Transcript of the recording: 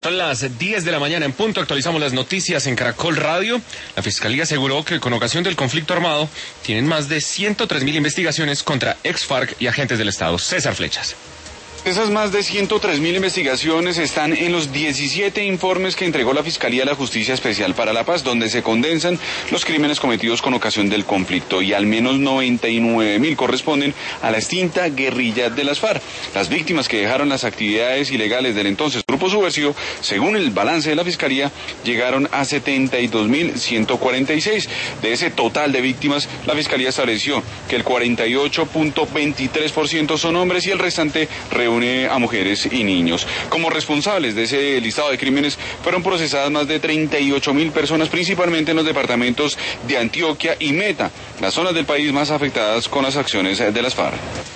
Son las 10 de la mañana en punto, actualizamos las noticias en Caracol Radio. La Fiscalía aseguró que con ocasión del conflicto armado tienen más de 103.000 investigaciones contra ex-FARC y agentes del Estado. César Flechas. Esas más de 103.000 investigaciones están en los 17 informes que entregó la Fiscalía a la Justicia Especial para la Paz, donde se condensan los crímenes cometidos con ocasión del conflicto, y al menos 99.000 corresponden a la extinta guerrilla de las FARC. Las víctimas que dejaron las actividades ilegales del entonces grupo subversivo, según el balance de la Fiscalía, llegaron a 72.146. De ese total de víctimas, la Fiscalía estableció que el 48.23% son hombres y el restante reúne a mujeres y niños. Como responsables de ese listado de crímenes fueron procesadas más de 38.000 personas, principalmente en los departamentos de Antioquia y Meta, las zonas del país más afectadas con las acciones de las FARC.